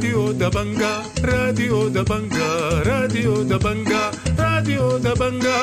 راديو دبنجا راديو دبنجا راديو دبنجا راديو دبنجا.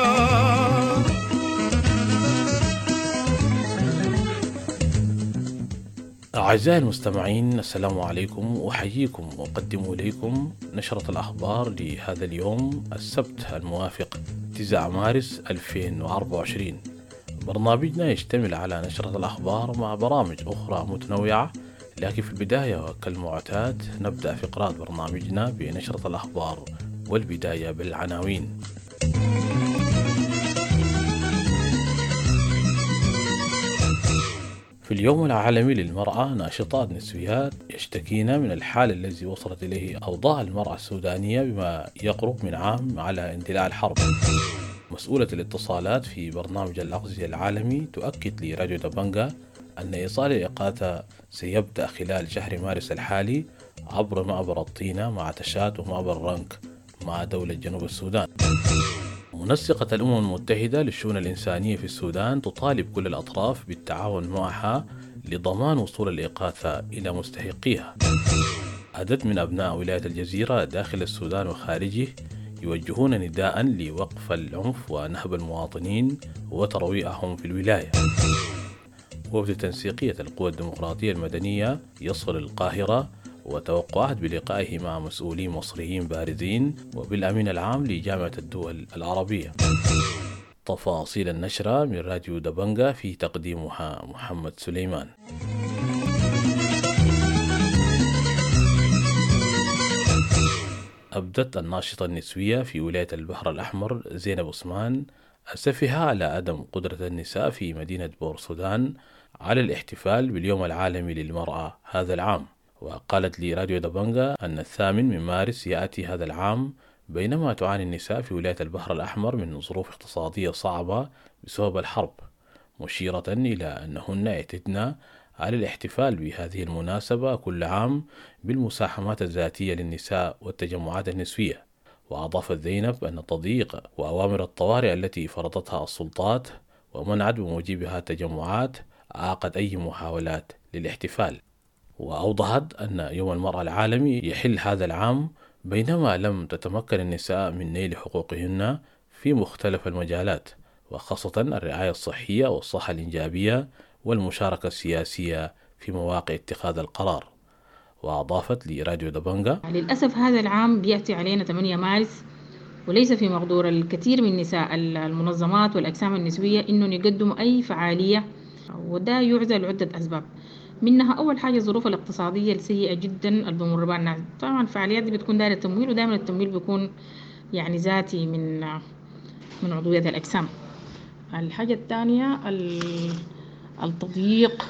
أعزائي المستمعين، السلام عليكم، وأحييكم وأقدم إليكم نشرة الأخبار لهذا اليوم السبت الموافق 9 مارس 2024. برنامجنا يشتمل على نشرة الأخبار مع برامج أخرى متنوعة، لكن في البداية وكالمعتاد نبدأ فقرات برنامجنا بنشرة الأخبار، والبداية بالعناوين. في اليوم العالمي للمرأة، ناشطات نسويات يشتكين من الحال الذي وصلت إليه أوضاع المرأة السودانية بما يقرب من عام على اندلاع الحرب. مسؤولة الاتصالات في برنامج الأغذية العالمي تؤكد لراديو دبنجا أن إيصال الإغاثة سيبدأ خلال شهر مارس الحالي عبر معبر الطينة مع تشات ومعبر رنك مع دولة جنوب السودان. منسقة الأمم المتحدة للشؤون الإنسانية في السودان تطالب كل الأطراف بالتعاون معها لضمان وصول الإغاثة إلى مستحقيها. عدد من أبناء ولاية الجزيرة داخل السودان وخارجه يوجهون نداء لوقف العنف ونهب المواطنين وترويعهم في الولاية. وفد تنسيقية القوى الديمقراطية المدنية يصل القاهرة وتوقعت بلقائه مع مسؤولين مصريين بارزين وبالأمين العام لجامعة الدول العربية. تفاصيل النشرة من راديو دبنجا في تقديمها محمد سليمان. أبدت الناشطة النسوية في ولاية البحر الأحمر زينب عثمان أسفها على عدم قدرة النساء في مدينة بور سودان على الاحتفال باليوم العالمي للمرأة هذا العام. وقالت لي راديو دبنجا أن 8 مارس يأتي هذا العام بينما تعاني النساء في ولاية البحر الأحمر من ظروف اقتصادية صعبة بسبب الحرب، مشيرة إلى أنهن اعتدن على الاحتفال بهذه المناسبة كل عام بالمساهمات الذاتية للنساء والتجمعات النسوية. وأضافت زينب أن تضييق وأوامر الطوارئ التي فرضتها السلطات ومنعت بموجبها التجمعات عاقت أي محاولات للاحتفال. وأوضحت أن يوم المرأة العالمي يحل هذا العام بينما لم تتمكن النساء من نيل حقوقهن في مختلف المجالات، وخاصة الرعاية الصحية والصحة الإنجابية والمشاركة السياسية في مواقع اتخاذ القرار. وأضافت لراديو دبنجا: للأسف هذا العام بيأتي علينا 8 مارس وليس في مقدور الكثير من نساء المنظمات والأجسام النسوية إنه يقدموا أي فعالية، وده يعزل لعدة أسباب. منها أول حاجة الظروف الاقتصادية السيئة جدا اللي بمر بها الناس. طبعا الفعاليات دي بتكون دايرة تمويل، ودائما التمويل بيكون يعني ذاتي من عضوية الأجسام. الحاجة الثانية التضييق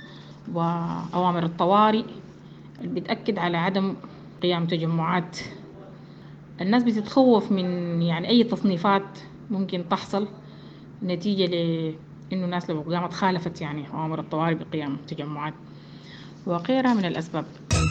وأوامر الطوارئ اللي بتأكد على عدم قيام تجمعات. الناس بتتخوف من يعني أي تصنيفات ممكن تحصل نتيجة لأنه الناس لو قامت خالفت يعني أوامر الطوارئ بقيام تجمعات وغيرها من الأسباب.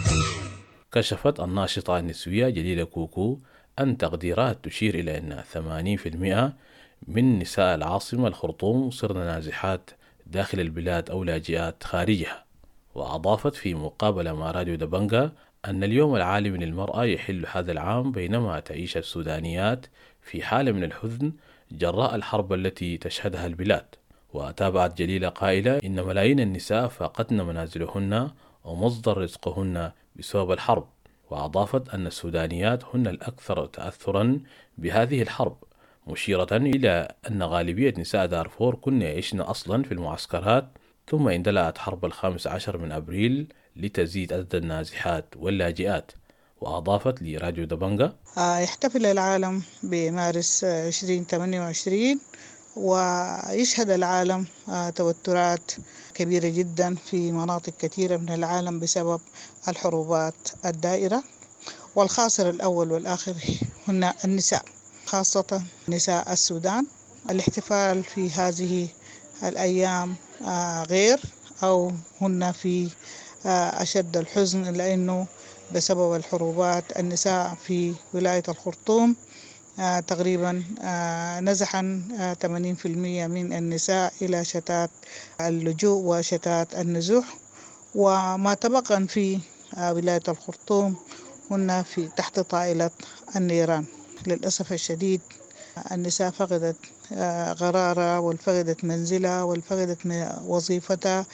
كشفت الناشطة النسوية جليلة كوكو أن تقديرات تشير إلى أن 80% من نساء العاصمة الخرطوم صرن نازحات داخل البلاد أو لاجئات خارجها. وأضافت في مقابلة مع راديو دبنجا أن اليوم العالمي للمرأة يحل هذا العام بينما تعيش السودانيات في حالة من الحزن جراء الحرب التي تشهدها البلاد. وتابعت جليلة قائلة إن ملايين النساء فقدن منازلهن ومصدر رزقهن بسبب الحرب. وأضافت أن السودانيات هن الأكثر تأثرا بهذه الحرب، مشيرة إلى أن غالبية نساء دارفور كن يعيشن أصلا في المعسكرات، ثم اندلعت حرب 15 من أبريل لتزيد عدد النازحات واللاجئات. وأضافت لراديو دبنجا: يحتفل العالم بمارس 2028 ويشهد العالم توترات كبيرة جدا في مناطق كثيرة من العالم بسبب الحروبات الدائرة، والخاسر الأول والآخر هن النساء، خاصة نساء السودان. الاحتفال في هذه الأيام غير أو هن في أشد الحزن، لأنه بسبب الحروبات النساء في ولاية الخرطوم تقريبا نزحا 80% من النساء إلى شتات اللجوء وشتات النزوح. وما تبقى في ولاية الخرطوم هن تحت طائلة النيران. للأسف الشديد النساء فقدت قرارها، والفقدت منزلها، والفقدت وظيفتها،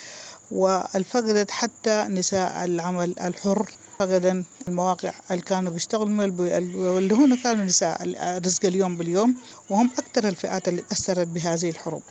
والفقدت حتى نساء العمل الحر، فقدن المواقع اللي كانوا بيشتغلوا واللي هنا كانوا نساء رزق اليوم باليوم، وهم أكثر الفئات اللي تأثرت بهذه الحروب.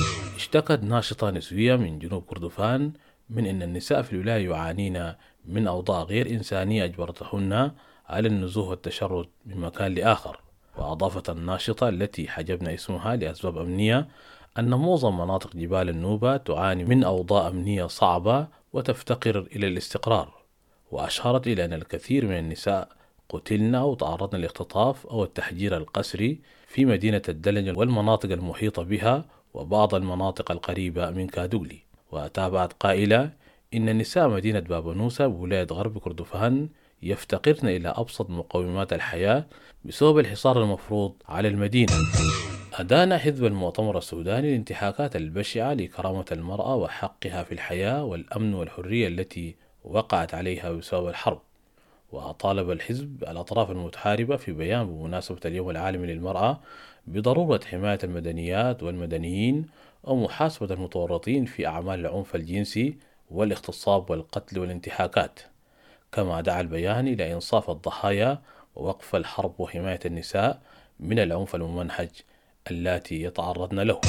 اشتكت ناشطة نسوية من جنوب كردفان من أن النساء في الولاية يعانين من أوضاع غير إنسانية أجبرتهن على النزوح والتشرد من مكان لآخر. وأضافت الناشطة التي حجبنا اسمها لأسباب أمنية أن معظم مناطق جبال النوبة تعاني من أوضاع أمنية صعبة وتفتقر إلى الاستقرار. وأشارت إلى أن الكثير من النساء قتلن أو تعرضن لاختطاف أو التحجير القسري في مدينة الدلنج والمناطق المحيطة بها وبعض المناطق القريبة من كادوغلي. وتابعت قائلة إن نساء مدينة بابانوسا بولاية غرب كردفان يفتقرن إلى أبسط مقومات الحياة بسبب الحصار المفروض على المدينة. أدان حزب المؤتمر السوداني الانتهاكات البشعة لكرامة المرأة وحقها في الحياة والأمن والحرية التي وقعت عليها بسبب الحرب. وطالب الحزب الأطراف المتحاربة في بيان بمناسبة اليوم العالمي للمرأة بضرورة حماية المدنيات والمدنيين ومحاسبة المتورطين في أعمال العنف الجنسي والاغتصاب والقتل والانتهاكات. كما دعا البيان إلى إنصاف الضحايا ووقف الحرب وحماية النساء من العنف الممنهج التي يتعرضن له.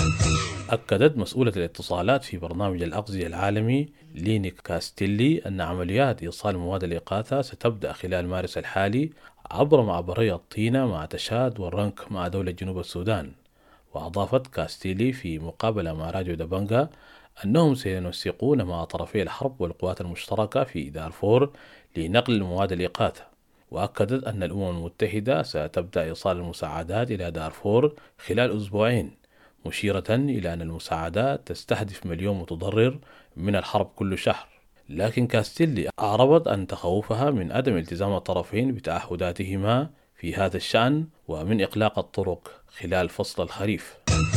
أكدت مسؤولة الاتصالات في برنامج الأغذية العالمي لينيك كاستيلي أن عمليات إيصال مواد الإغاثة ستبدأ خلال مارس الحالي عبر معبري الطينة مع تشاد والرنك مع دولة جنوب السودان. وأضافت كاستيلي في مقابلة مع راديو دبنجا أنهم سينسقون مع طرفي الحرب والقوات المشتركة في دارفور لنقل مواد الإغاثة. وأكدت أن الأمم المتحدة ستبدأ إيصال المساعدات إلى دارفور خلال أسبوعين، مشيرة إلى أن المساعدات تستهدف 1,000,000 متضرر من الحرب كل شهر. لكن كاستيلي أعربت عن تخوفها من عدم التزام الطرفين بتعهداتهما في هذا الشأن ومن إغلاق الطرق خلال فصل الخريف.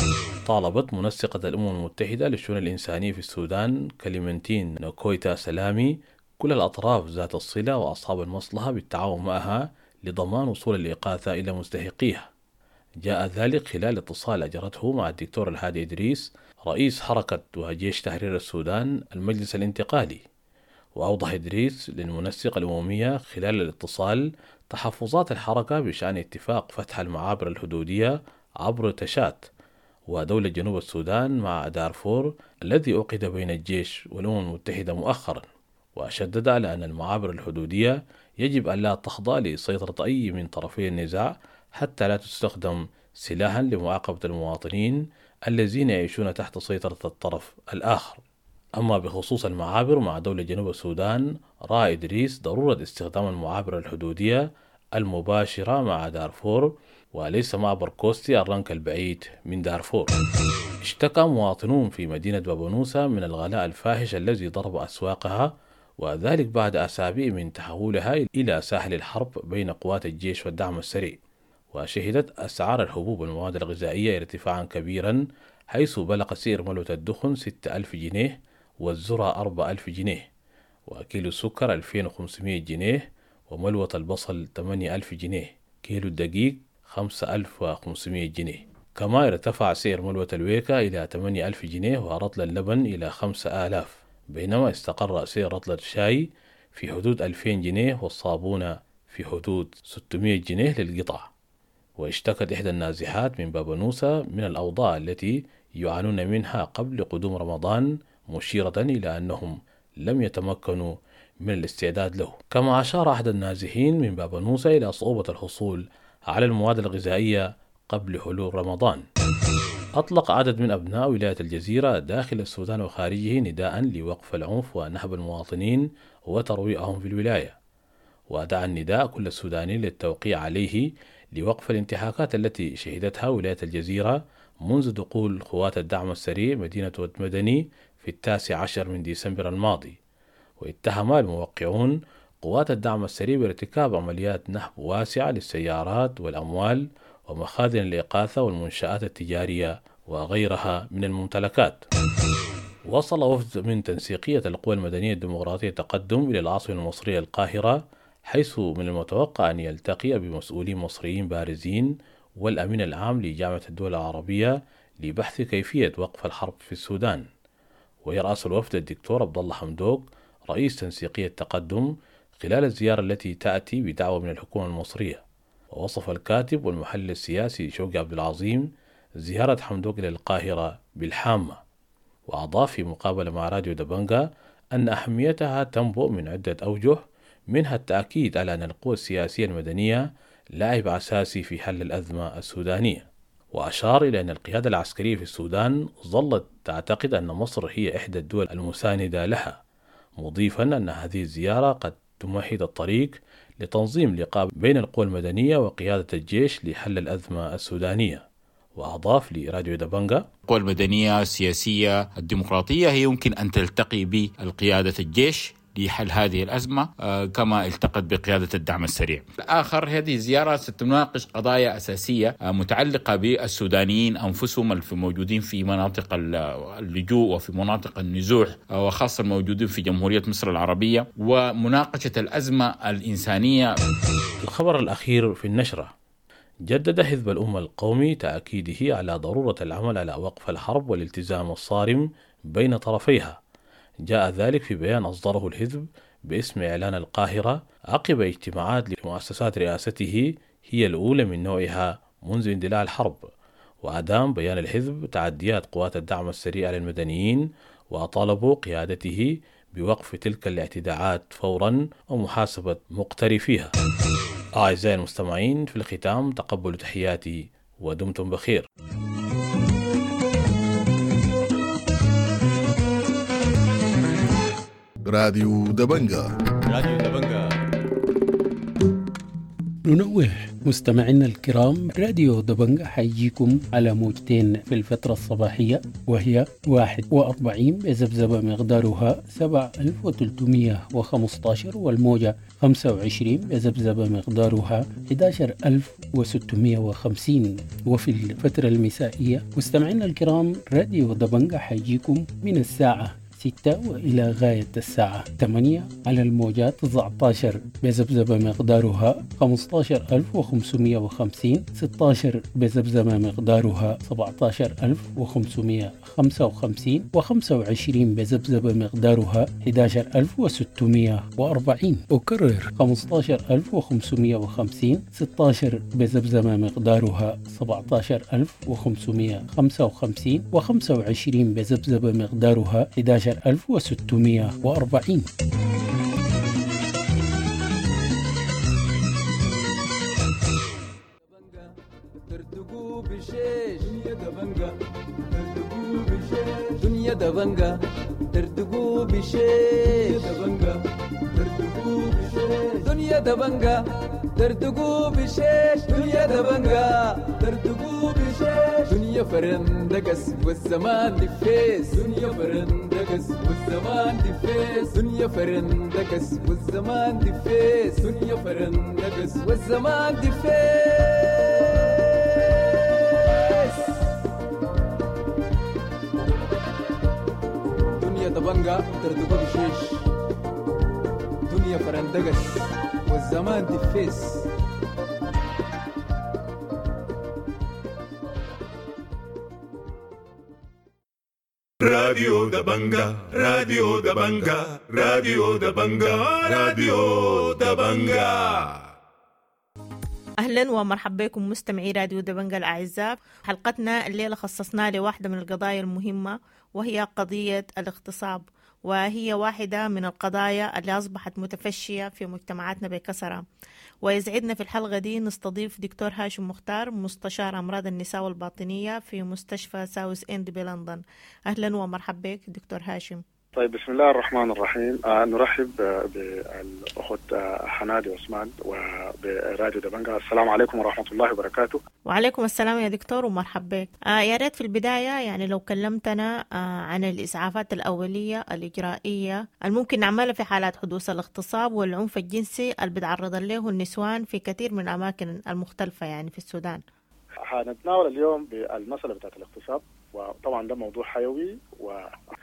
طالبت منسقة الأمم المتحدة للشؤون الإنسانية في السودان كليمنتين نوكويتا سلامي كل الأطراف ذات الصلة وأصحاب المصلحة بالتعاون معها لضمان وصول الإغاثة إلى مستحقيها. جاء ذلك خلال اتصال أجرته مع الدكتور الهادي إدريس رئيس حركة وجيش تحرير السودان المجلس الانتقالي. وأوضح إدريس للمنسقة الأممية خلال الاتصال تحفظات الحركة بشأن اتفاق فتح المعابر الحدودية عبر تشات ودولة جنوب السودان مع دارفور الذي عقد بين الجيش والأمم المتحدة مؤخرا. وشدد على أن المعابر الحدودية يجب أن لا تخضع لسيطرة أي من طرفي النزاع حتى لا تستخدم سلاحا لمعاقبة المواطنين الذين يعيشون تحت سيطرة الطرف الآخر. أما بخصوص المعابر مع دولة جنوب السودان، رأى إدريس ضرورة استخدام المعابر الحدودية المباشرة مع دارفور وليس معبر كوستي الرنك البعيد من دارفور. اشتكى مواطنون في مدينة بابانوسا من الغلاء الفاحش الذي ضرب أسواقها، وذلك بعد أسابيع من تحولها إلى ساحل الحرب بين قوات الجيش والدعم السريع. وشهدت أسعار الحبوب والمواد الغذائية ارتفاعا كبيرا، حيث بلغ سعر ملوة الدخن 6,000 جنيه والذرة 4,000 جنيه، وكيلو السكر 2,500 جنيه، وملوة البصل 8,000 جنيه، كيلو الدقيق 5,500 جنيه. كما ارتفع سعر ملوة الويكة إلى 8,000 جنيه ورطل اللبن إلى 5,000، بينما استقر سعر رطل الشاي في حدود 2,000 جنيه والصابونة في حدود 600 جنيه للقطعة. واشتكت إحدى النازحات من بابانوسا من الأوضاع التي يعانون منها قبل قدوم رمضان، مشيرة إلى أنهم لم يتمكنوا من الاستعداد له. كما أشار أحد النازحين من بابانوسا إلى صعوبة الحصول على المواد الغذائية قبل حلول رمضان. أطلق عدد من أبناء ولاية الجزيرة داخل السودان وخارجه نداء لوقف العنف ونهب المواطنين وترويعهم في الولاية. ودعا النداء كل السودانيين للتوقيع عليه لوقف الانتهاكات التي شهدتها ولاية الجزيرة منذ دخول قوات الدعم السريع مدينة مدني في 19 من ديسمبر الماضي. واتهم الموقعون قوات الدعم السريع بارتكاب عمليات نهب واسعة للسيارات والأموال ومخازن الإغاثة والمنشآت التجارية وغيرها من الممتلكات. وصل وفد من تنسيقية القوى المدنية الديمقراطية تقدم إلى العاصمة المصرية القاهرة حيث من المتوقع أن يلتقي بمسؤولين مصريين بارزين والأمين العام لجامعة الدول العربية لبحث كيفية وقف الحرب في السودان. ويرأس الوفد الدكتور عبد الله حمدوق رئيس تنسيقية التقدم خلال الزيارة التي تأتي بدعوة من الحكومة المصرية. ووصف الكاتب والمحلل السياسي شوقي عبد العظيم زيارة حمدوق إلى القاهرة بالحامة، وأضاف في مقابلة مع راديو دبنجا أن أهميتها تنبؤ من عدة أوجه، منها التأكيد على أن القوى السياسية المدنية لاعب أساسي في حل الأزمة السودانية. وأشار إلى أن القيادة العسكرية في السودان ظلت تعتقد أن مصر هي إحدى الدول المساندة لها، مضيفا أن هذه الزيارة قد تمهد الطريق لتنظيم لقاء بين القوى المدنية وقيادة الجيش لحل الأزمة السودانية. وأضاف لراديو دبنجا: القوى المدنية السياسية الديمقراطية هي يمكن أن تلتقي بقيادة الجيش لحل هذه الأزمة كما التقت بقيادة الدعم السريع. الآخر، هذه الزيارة ستناقش قضايا أساسية متعلقة بالسودانيين أنفسهم الموجودين في مناطق اللجوء وفي مناطق النزوح، وخاصة الموجودين في جمهورية مصر العربية، ومناقشة الأزمة الإنسانية. الخبر الأخير في النشرة: جدد حزب الأمة القومي تأكيده على ضرورة العمل على وقف الحرب والالتزام الصارم بين طرفيها. جاء ذلك في بيان أصدره الحزب باسم إعلان القاهرة عقب اجتماعات لمؤسسات رئاسته هي الأولى من نوعها منذ اندلاع الحرب. وأدام بيان الحزب تعديات قوات الدعم السريع للمدنيين، وطالبوا قيادته بوقف تلك الاعتداءات فورا ومحاسبة مقترفيها. أعزائي المستمعين، في الختام تقبلوا تحياتي ودمتم بخير. راديو دبنجا. راديو دبنجا. ننوه مستمعينا الكرام، راديو دبنجا حيجيكم على موجتين في الفترة الصباحية، وهي 41 بذبذبة مقدارها 7315، والموجة 25 بذبذبة مقدارها 11650. وفي الفترة المسائية مستمعينا الكرام، راديو دبنجا حيجيكم من الساعة 6 وإلى غاية الساعة 8 على الموجات 19 بذبذبة مقدارها 15550، 16 بذبذبة مقدارها 17555، و25 بذبذبة مقدارها 11640. أكرر: 15550، 16 بذبذبة مقدارها 17555، و25 بذبذبة مقدارها 11640. دنيا دبنجا تردقوا بشيش، دنيا دبنجا تردقوا بشيش، دنيا دبنجا تردقوا بشيش، دنيا فرندقس والزمان دفيس، دنيا فرندقس والزمان دفيس، دنيا فرندقس والزمان دفيس، دنيا فرندقس والزمان دفيس. دبنجا تردقوا بشيش، دنيا فرندقس والزمان دفيس. راديو دبنجا. راديو دبنجا. راديو دبنجا. راديو دبنجا. أهلا ومرحبا بكم مستمعي راديو دبنجا الأعزاء. حلقتنا الليلة خصصناها لواحدة من القضايا المهمة، وهي قضية الاغتصاب، وهي واحدة من القضايا اللي أصبحت متفشية في مجتمعاتنا بكثرة. ويسعدنا في الحلقة دي نستضيف دكتور هاشم مختار، مستشار أمراض النساء والباطنية في مستشفى ساوث إند بلندن. أهلا ومرحبا بك دكتور هاشم. طيب، بسم الله الرحمن الرحيم. نرحب بالأخت حنادي عثمان وبراديو دبنجا. السلام عليكم ورحمة الله وبركاته. وعليكم السلام يا دكتور ومرحبا بك. يا ريت في البداية يعني لو كلمتنا عن الإسعافات الأولية الإجرائية الممكن نعملها في حالات حدوث الاغتصاب والعنف الجنسي اللي بتعرض له النسوان في كثير من الأماكن المختلفة يعني في السودان. هنتناول اليوم بالمسألة بتاعت الاغتصاب، وطبعا ده موضوع حيوي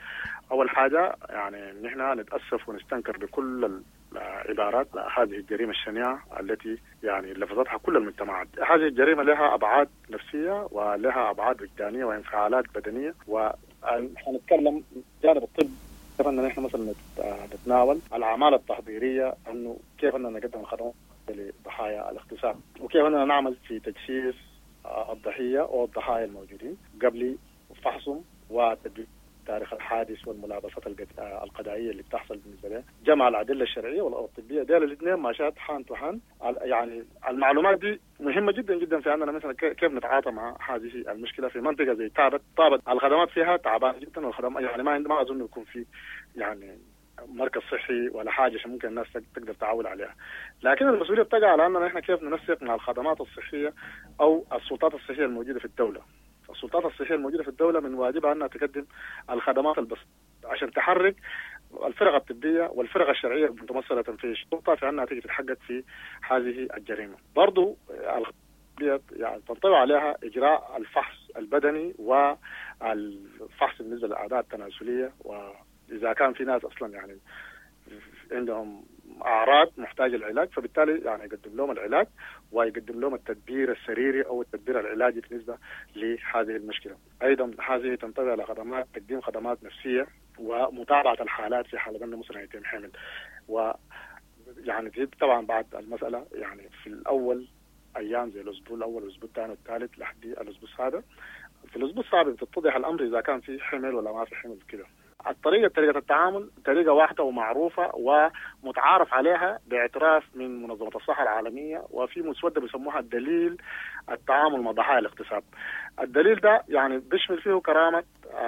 أول حاجة يعني نحن نتأسف ونستنكر بكل العبارات هذه الجريمة الشنيعة التي يعني لفظتها كل المجتمعات. هذه الجريمة لها أبعاد نفسية ولها أبعاد وجدانية وانفعالات بدنية، وحنتكلم جانب الطب كيف أننا نحن مثلا نتناول الأعمال التحضيرية، أنه كيف أننا نقدم الخدمات لضحايا الاغتصاب، وكيف أننا نعمل في تجسيس الضحية أو الضحايا الموجودين قبل فحصهم وتدوين تاريخ الحادث والملابسات القضائية اللي بتحصل بالنسبة له، جمع الأدلة الشرعية والطبية، ديل الاثنين ماشات حان تحان. يعني المعلومات دي مهمة جدا جدا في أننا مثلا كيف نتعاطى مع هذه المشكلة في منطقة زي طابت الخدمات فيها تعبانة جدا، والخدمات يعني ما أظن يكون في يعني مركز صحي ولا حاجة عشان ممكن الناس تقدر تعول عليها. لكن المسؤولية بتقع على أننا إحنا كيف ننسق مع الخدمات الصحية أو السلطات الصحية الموجودة في الدولة. السلطات الصحية الموجودة في الدولة من واجبها أنها تقدم الخدمات البسيطة عشان تحرك الفرق الطبية والفرق الشرعية المتمثلة في الشرطة في أنها تيجي تتحقق في هذه الجريمة. برضو يعني تنطبق عليها إجراء الفحص البدني والفحص بالنسبة للأعضاء التناسلية، وإذا كان في ناس أصلا يعني عندهم أعراض محتاجة العلاج فبالتالي يعني يقدم لهم العلاج ويقدم لهم التدبير السريري أو التدبير العلاجي بالنسبة لهذه المشكلة. أيضا هذه تنطبق على خدمات تقديم خدمات نفسية ومتابعة الحالات في حالة أنه مثلا يتم حمل، ويعني طبعا بعد المسألة يعني في الأول أيام زي الأسبوع الأول والأسبوع الثاني والثالث لحد الأسبوع السابع. في الأسبوع السابع بتتضح الأمر إذا كان في حمل ولا ما في حمل كده. طريقة التعامل طريقة واحدة ومعروفة ومتعارف عليها باعتراف من منظمة الصحة العالمية، وفي مسودة بيسموها الدليل التعامل مع ضحايا الاغتصاب. الدليل ده يعني بيشمل فيه كرامة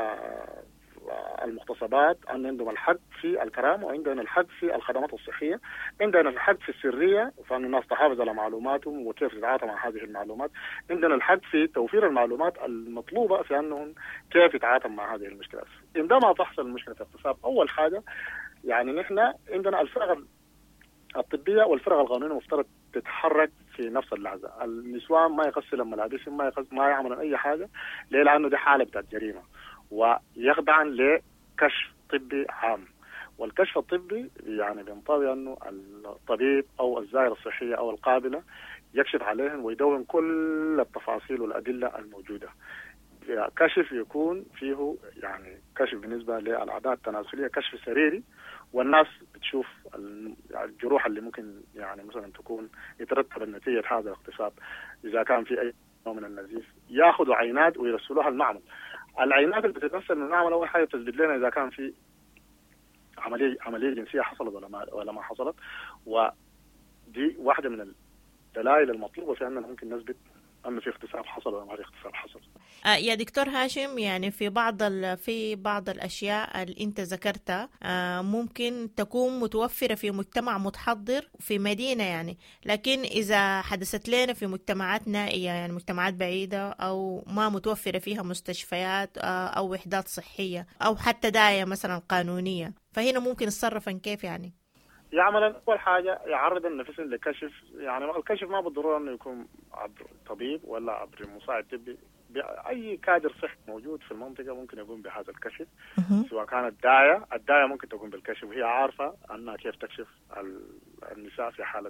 المغتصبات، أن عندهم الحق في الكرامة وعندنا الحق في الخدمات الصحية، عندنا الحق في السرية فأن الناس تحافظ على معلوماتهم وكيف تتعاطى مع هذه المعلومات، عندنا الحق في توفير المعلومات المطلوبة في أنهم كيف يتعاطى مع هذه المشكلات. عندما تحصل المشكلة في اغتصاب أول حاجة يعني نحن عندنا الفرق الطبية والفرق القانونية مفترض تتحرك في نفس اللحظة. النسوان ما يغسلن ملابسهم ما يعملون أي حاجة ليه؟ لأنه دي حالة بتاعت جريمة، ويخضعن لكشف طبي عام. والكشف الطبي يعني بينطوي أنه الطبيب أو الزائرة الصحية أو القابلة يكشف عليهم ويدون كل التفاصيل والأدلة الموجودة. كشف يكون فيه يعني كشف بالنسبة للأعضاء التناسلية كشف سريري، والناس بتشوف الجروح اللي ممكن يعني مثلا تكون يترتب النتيجة هذا الاغتصاب. إذا كان في أي نوع من النزيف ياخذوا عينات ويرسلوها المعمل. العينات اللي بتترسل من المعمل أول حاجة تثبت لنا إذا كان في عملية جنسية حصلت ولا ما حصلت، ودي واحدة من الدلائل المطلوبة في أننا ممكن نثبت أن في اغتصاب حصل ولا ما في اغتصاب حصل. يا دكتور هاشم، يعني في بعض الأشياء اللي أنت ذكرتها ممكن تكون متوفرة في مجتمع متحضر في مدينة يعني، لكن إذا حدثت لنا في مجتمعات نائية يعني مجتمعات بعيدة أو ما متوفرة فيها مستشفيات أو وحدات صحية أو حتى داعية مثلا قانونية، فهنا ممكن نتصرف كيف يعني؟ يعمل أول حاجة يعرض النفس لكشف، يعني الكشف ما بالضرورة إنه يكون عبر طبيب ولا عبر مساعد طبي، أي كادر صحي موجود في المنطقة ممكن يقوم بهذا الكشف. سواء كانت الداية ممكن تقوم بالكشف وهي عارفة أنها كيف تكشف النساء في حالة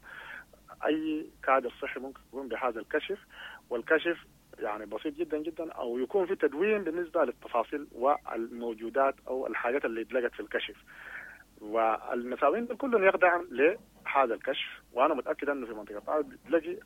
أي كادر صحي ممكن يقوم بهذا الكشف. والكشف يعني بسيط جدا جدا، أو يكون في تدوين بالنسبة للتفاصيل والموجودات أو الحاجات اللي اتلقت في الكشف. والنساوين كلهم يخضعن لهذا الكشف، وانا متاكد انه في منطقه طائف بتلاقي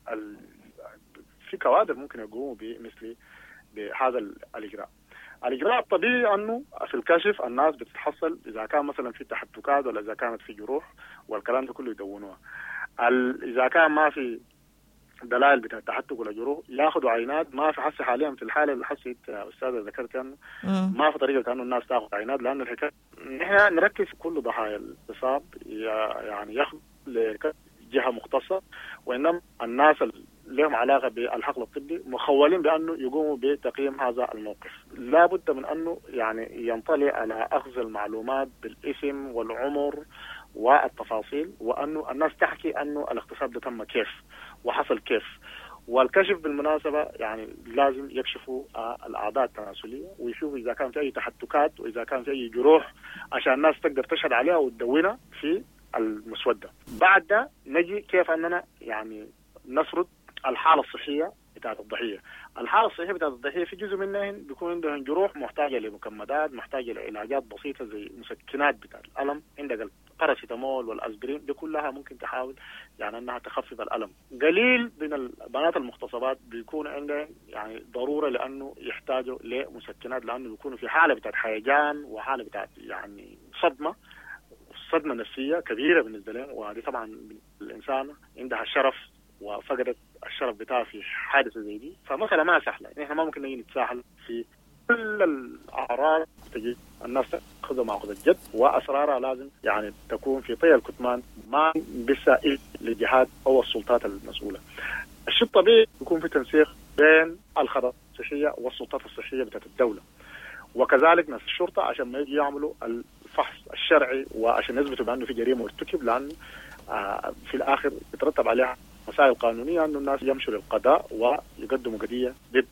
في كوادر ممكن يقوموا بهذا الاجراء الطبيعي انه في الكشف الناس بتتحصل اذا كان مثلا في تحتكات ولا اذا كانت في جروح، والكلام ده كله يدونوها. اذا كان ما في دلائل بتاع التحتك ولا جروح ياخذوا عينات. ما في حس حاليا في الحاله اللي حسيت استاذه ذكرت انه ما في طريقه كانه الناس تاخذ عينات، لان الحكايه نحن نركز كل ضحايا الاغتصاب يعني ياخذ لجهه مختصه، وانما الناس اللي لهم علاقه بالحقل الطبي مخولين بانه يقوموا بتقييم هذا الموقف. لا بد من انه يعني ينطلع على اخذ المعلومات بالاسم والعمر والتفاصيل، وانه الناس تحكي انه الاغتصاب ده تم كيف وحصل كيف، والكشف بالمناسبة يعني لازم يكشفوا الأعضاء التناسلية ويشوفوا إذا كان في أي تحتكات وإذا كان في أي جروح عشان الناس تقدر تشهد عليها وتدونها في المسودة. بعد ده نجي كيف أننا يعني نفرض الحالة الصحية بتاعت الضحية. الحالة الصحية بتاعت الضحية في جزء منهم بيكون عندهم جروح محتاجة لمكمدات، محتاجة لعلاجات بسيطة زي مسكنات بتاعت الألم، عندك الباراسيتامول والأسبرين، دي كلها ممكن تحاول يعني أنها تخفف الألم. قليل من البنات المغتصبات بيكون عندهم يعني ضرورة لأنه يحتاجوا لمسكنات، لأنه بيكونوا في حالة بتاعت هيجان وحالة بتاعت يعني صدمة نفسية كبيرة بالنسبة لهم، وهذه طبعا الإنسان عندها شرف وفقدت الشرف بتاعها في حادثة زي دي، فمسألة ما سهلة. إحنا ما ممكن نجي نتساهل في كل الأعراض، تجي الناس تأخذها مع أخذ الجد، وأسرارها لازم يعني تكون في طي الكتمان، ما بالسائل للجهات أو السلطات المسؤولة. الشيء الطبيعي يكون في تنسيق بين الخدمات الصحية والسلطات الصحية بتاعت الدولة، وكذلك ناس الشرطة عشان ما يجي يعملوا الفحص الشرعي وعشان يثبتوا بأنه في جريمة مرتكب، لأنه في الآخر يترتب عليها مسائل قانونية أنه الناس يمشوا للقضاء ويقدموا قضية ضد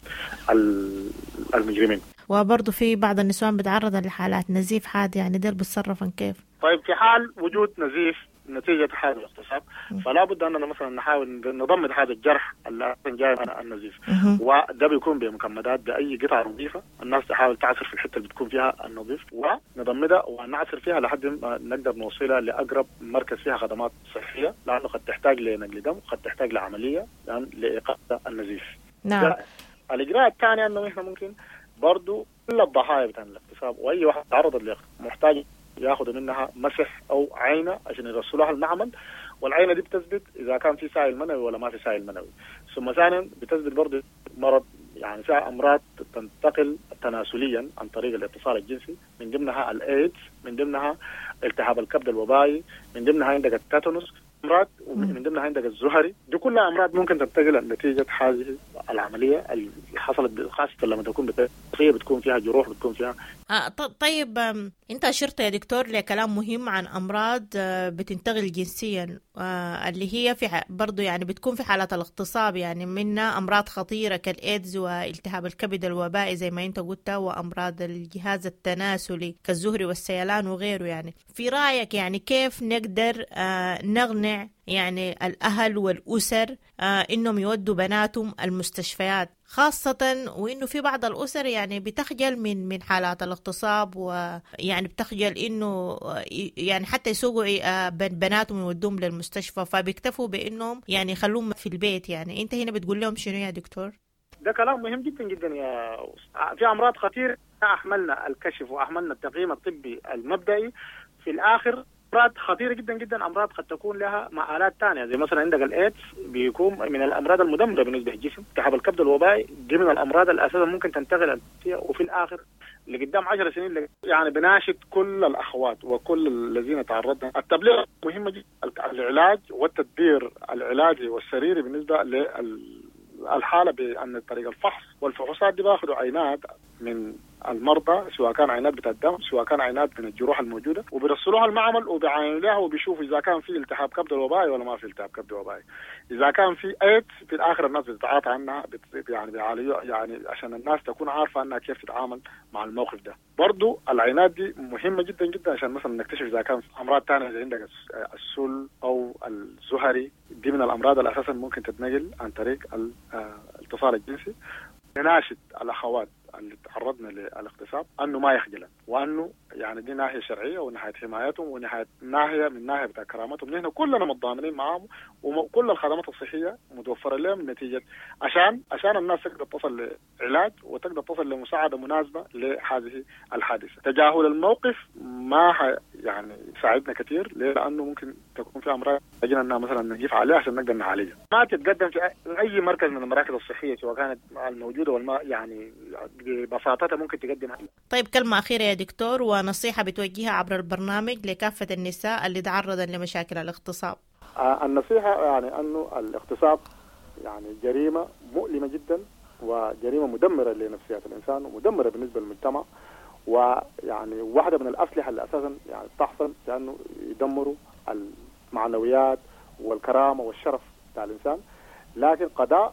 المجرمين. وبرضه في بعض النسوان بتعرض لحالات نزيف حاد، يعني دير بتصرفن كيف؟ طيب في حال وجود نزيف نتيجة هذا الاغتصاب فلا بد أننا مثلا نحاول نضمد هذا الجرح اللي جاي من النزيف، وده بيكون بمكمدات بأي قطعة نظيفة، الناس تحاول تعصر في الحتة اللي بتكون فيها النظيف ونضمدها ونعصر فيها لحد ما نقدر نوصلها لأقرب مركز فيها خدمات صحية، لأنه قد تحتاج لنقل دم، قد تحتاج لعملية لإيقاف النزيف. نعم. الإجراء الثاني أنه إحنا ممكن برضو كل الضحايا بتاع الاغتصاب وأي واحد تعرض محتاج ياخذوا منها مسح او عينه عشان يرسلوها المعمل، والعينه دي بتثبت اذا كان في سائل منوي ولا ما في سائل منوي. ثم ثانيا بتثبت برضه مرض، يعني فيها امراض تنتقل تناسليا عن طريق الاتصال الجنسي، من ضمنها الايدز، من ضمنها التهاب الكبد الوبائي، من ضمنها عندك التاتانوس، امراض ومن ضمنها عندك الزهري. دي كلها امراض ممكن تنتقل نتيجه هذه العمليه اللي حصلت، خاصه لما تكون بتكون فيها جروح، بتكون فيها طيب انت اشرت يا دكتور لكلام مهم عن امراض بتنتقل جنسيا، اللي هي في برضو يعني بتكون في حالات الاغتصاب، يعني منها امراض خطيره كالايدز والتهاب الكبد الوبائي زي ما انت قلت، وامراض الجهاز التناسلي كالزهري والسيلان وغيره. يعني في رايك يعني كيف نقدر نقنع يعني الأهل والأسر إنهم يودوا بناتهم المستشفيات، خاصة وإنه في بعض الأسر يعني بتخجل من حالات الاغتصاب، ويعني بتخجل إنه يعني حتى يسوقوا بناتهم يودوهم للمستشفى، فبيكتفوا بإنهم يعني يخلوهم في البيت. يعني أنت هنا بتقول لهم شنو يا دكتور؟ ده كلام مهم جدا جدا يا في أمراض خطيرة أحملنا الكشف وأحملنا التقييم الطبي المبدئي، في الآخر أمراض خطيرة جدا جدا، أمراض قد تكون لها مآلات ثانية، زي مثلا عندك الإيدز بيكون من الأمراض المدمرة بالنسبة للجسم، التهاب الكبد الوبائي دي من الأمراض الأساسية ممكن تنتقل فيها، وفي الآخر لقدام 10 سنين يعني بناشد كل الأخوات وكل الذين تعرضنا التبليغ مهمة جدا، العلاج والتدبير العلاجي والسريري بالنسبة للحالة بأن طريق الفحص والفحوصات دي باخذوا عينات من المرضى، سواء كان عينات بتاع الدم سواء كان عينات من الجروح الموجوده، وبيرسلوها المعمل وبيعاينوا لها وبيشوفوا اذا كان في التهاب كبد وبائي ولا ما في التهاب كبد وبائي. اذا كان في ايدز في الاخر الناس بتتعاطى عنها يعني بيعالجوا، يعني عشان الناس تكون عارفه انها كيف تتعامل مع الموقف ده. برضو العينات دي مهمه جدا جدا عشان مثلا نكتشف اذا كان امراض ثانيه زي عندك السل او الزهري، دي من الامراض اللي اساسا ممكن تتنقل عن طريق الاتصال الجنسي. نناشد الاخوات اللي تعرضنا للاغتصاب انه ما يخجلن، وانه يعني دي ناحيه شرعيه وناحيه حمايتهم وناحيه من ناحيه بتاع كرامتهم، نحن كلنا متضامنين معاهم وكل الخدمات الصحيه متوفره لهم نتيجه عشان الناس تقدر تصل لعلاج وتقدر تصل لمساعده مناسبه لهذه الحادثه. تجاهل الموقف ما يعني يساعدنا كثير، لانه ممكن تكون في امراض يجينا انها مثلا نجيف عليها عشان نقدر نعالجها. ما تتقدم في اي مركز من المراكز الصحيه سواء كانت الموجوده ولا يعني ببساطتها ممكن تقدم عليها. طيب كلمه اخيره يا دكتور ونصيحه بتوجهها عبر البرنامج لكافه النساء اللي تعرضن لمشاكل الاغتصاب. النصيحه يعني انه الاغتصاب يعني جريمه مؤلمه جدا وجريمه مدمره لنفسيات الانسان ومدمره بالنسبه للمجتمع، ويعني واحده من الاسلحه اللي اساسا يعني تحصل لانه يدمروا المعنويات والكرامه والشرف بتاع الانسان. لكن قضاء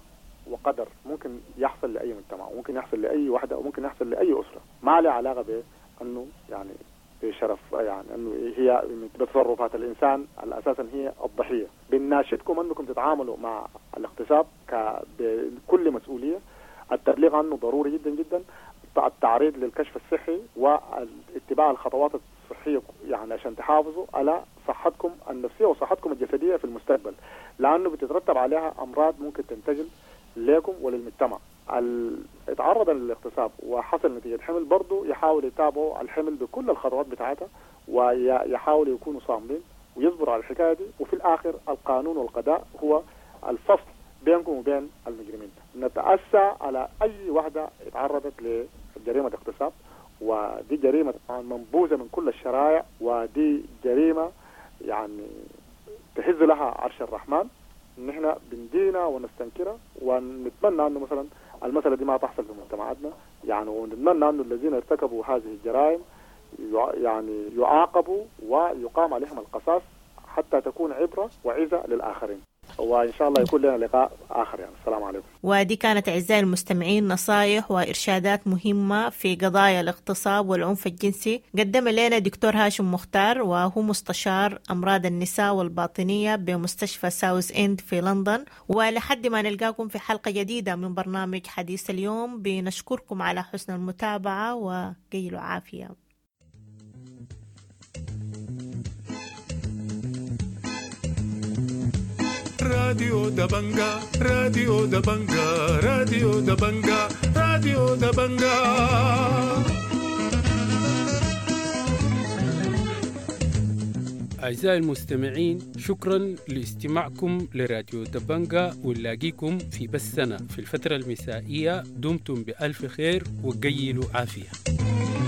وقدر ممكن يحصل لأي مجتمع، وممكن يحصل لأي وحدة، وممكن يحصل لأي أسرة، ما له علاقة بأنه يعني بشرف، يعني أنه هي بتصرفات الإنسان على أساسا هي الضحية. بنناشدكم أنكم تتعاملوا مع الاغتصاب بكل مسؤولية. التبليغ عنه ضروري جدا جدا، التعريض للكشف الصحي واتباع الخطوات الصحية يعني عشان تحافظوا على صحتكم النفسية وصحتكم الجسدية في المستقبل، لأنه بتترتب عليها أمراض ممكن تنتقل لكم وللمجتمع. اتعرض للاغتصاب وحصل نتيجة حمل، برضو يحاول يتابعوا الحمل بكل الخطوات بتاعتها، ويحاولوا يكونوا صامدين ويصبروا على الحكاية دي. وفي الآخر القانون والقضاء هو الفصل بينكم وبين المجرمين. نتأسى على أي واحدة اتعرضت لجريمة اغتصاب، ودي جريمة منبوذة من كل الشرائع، ودي جريمة يعني تهز لها عرش الرحمن. نحن بندينا ونستنكرها، ونتمنى أنه مثلا المسألة دي ما تحصل في مجتمعاتنا يعني، ونتمنى أنه الذين ارتكبوا هذه الجرائم يعني يعاقبوا ويقام عليهم القصاص حتى تكون عبرة وعظة للآخرين. وإن شاء الله يكون لنا لقاء آخر يعني. السلام عليكم. ودي كانت أعزائي المستمعين نصائح وإرشادات مهمة في قضايا الاغتصاب والعنف الجنسي قدم لنا دكتور هاشم مختار، وهو مستشار أمراض النساء والباطنية بمستشفى ساوث إند في لندن. ولحد ما نلقاكم في حلقة جديدة من برنامج حديث اليوم، بنشكركم على حسن المتابعة وقيلوا عافية. راديو دبنجا راديو دبنجا راديو دبنجا راديو دبنجا. أعزائي المستمعين، شكرا لاستماعكم لراديو دبنجا، ونلاقيكم في بثنا في الفترة المسائية. دمتم بألف خير وقيلوا عافية.